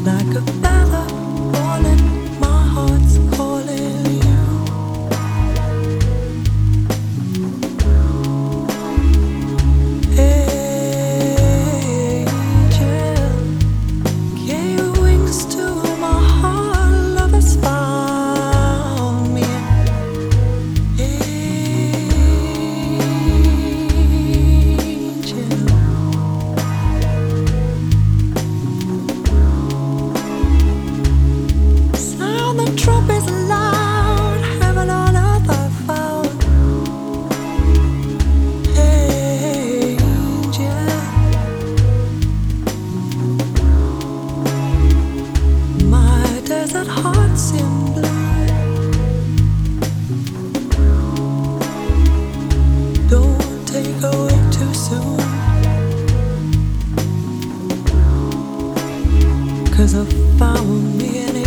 like a feather falling, my heart's calling you. Angel, gave wings to my heart, love has found me. Angel, sound the trumpets loud, heaven on earth I found. Angel, my desert heart's in blue. Don't take away too soon, 'cause I found me an